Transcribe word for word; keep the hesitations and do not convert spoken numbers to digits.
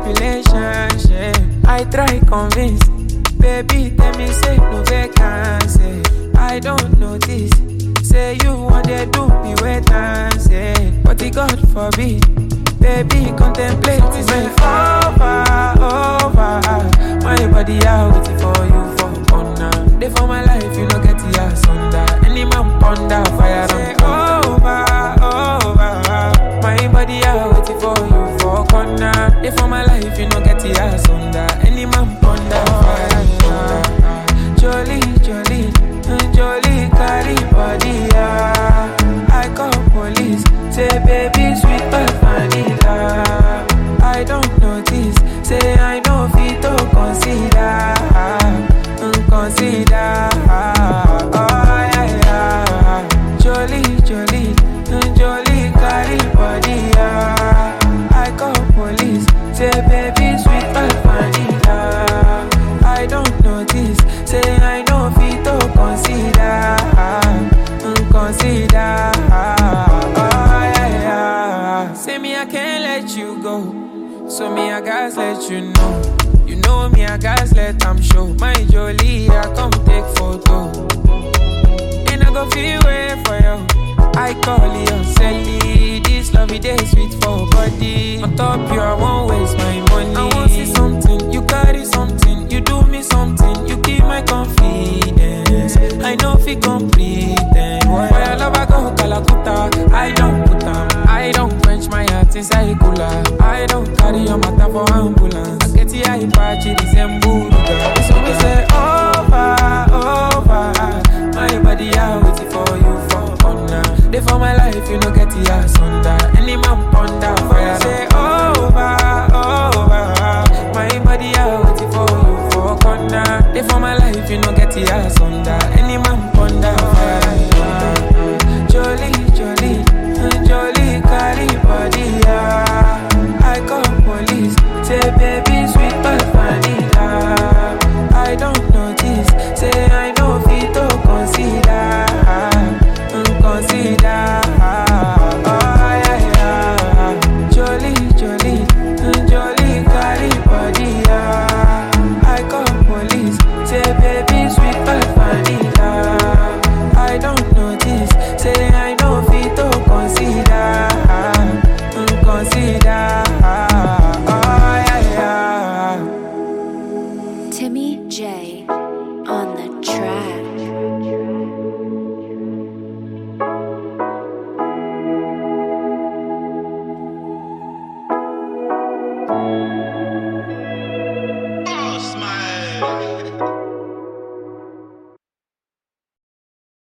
manipulation. I try convince, baby tell me say no vacancy. I don't notice, say you want to do me wait and say, but the God forbid, baby contemplate me say over, over. My body out waiting for you for corner. They for my life, you know get the ass under. Any man ponder fire and over, over. My body out waiting for you for corner. They for my life, you know get the ass under. Any man ponder fire and thunder. Jolly, jolly, jolly, carry body, yeah. I call police, say baby sweet but vanilla. I don't notice, say I know fit to consider, consider. Oh yeah yeah, jolly, jolly, jolly, carry body, yeah. I call police, say baby sweet but vanilla. I don't notice, say I know fit to consider, consider. Oh yeah yeah, say me I can't let you go, so me I guys let you know. You know me I guys let them show. My Jolie I come take photo, and I go feel way for you. I call you Sally, this lovey day sweet for body. On top you I won't waste my money. I want see something, you carry something, you do me something, you keep my confidence. I know if you complete then why I love I go Calacuta. I don't put them, I don't quench my heart inside cooler. I don't carry your matter for ambulance. I get the eye patch, it is a mood. So we say over,